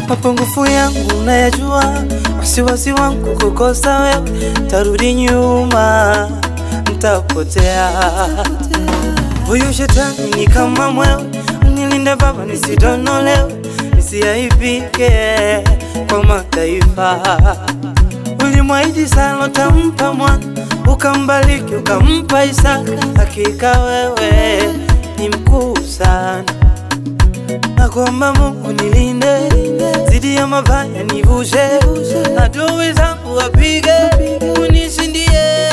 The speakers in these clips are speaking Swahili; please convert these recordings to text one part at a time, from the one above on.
Mapungufu yangu unayajua, wasiwasi wangu kukosa wewe, tarudi nyuma, nitapotea. Huyu shetani ni kama mwewe, unilinde Baba nisidonolewe, nisiaibike kwa mataifa. Ulimwahidi Sara utampa mwana, ukambariki ukampa Isaka. Hakika wewe ni mkuu sana. Nakuomba Mungu nilinde, zidi ya mabaya nivushe, adui zangu wapige, unishindie.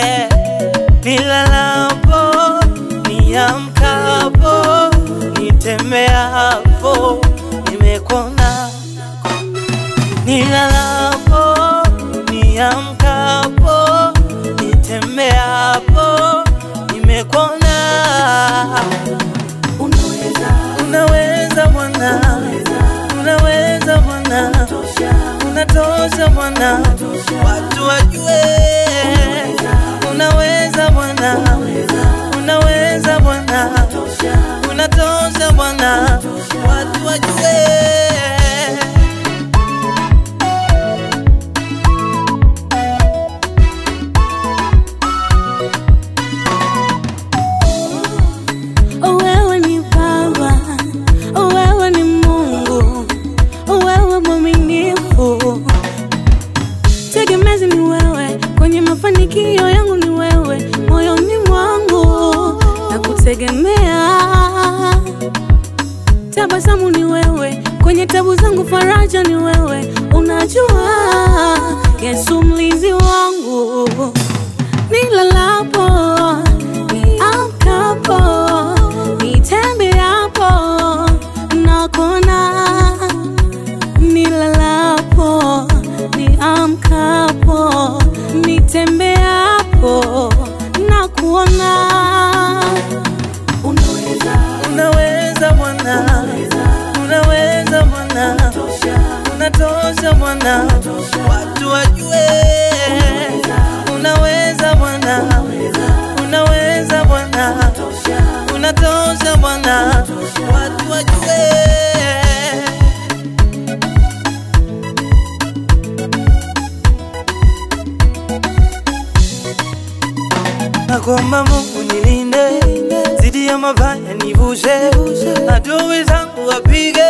Nilalapo, niamkapo, nitembeapo, nimekuona. Nilalapo, niamkapo, nitembeapo, nimekuona. Unaweza Bwana, unaweza Bwana, unatosha Bwana, watu wajue. Unaweza Bwana, unaweza Bwana, unatosha Bwana, watu wajue. Tegemezi ni wewe, kwenye mafanikio yangu ni wewe, moyoni mwangu na kutegemea. Tabasamu ni wewe, kwenye tabu zangu faraja ni wewe, unajua Yesu mlinzi wangu. Nilalapo, niamkapo, nitembeapo, nakuona. Nilalapo, niamkapo, nitembeapo, nakuona. Unaweza Bwana, unaweza Bwana, unatosha Bwana, watu wajue. Unaweza Bwana, unaweza Bwana, unatosha Bwana, watu wajue. Nakuomba Mungu nilinde, zidi ya mabaya nivushe, adui zangu wapige,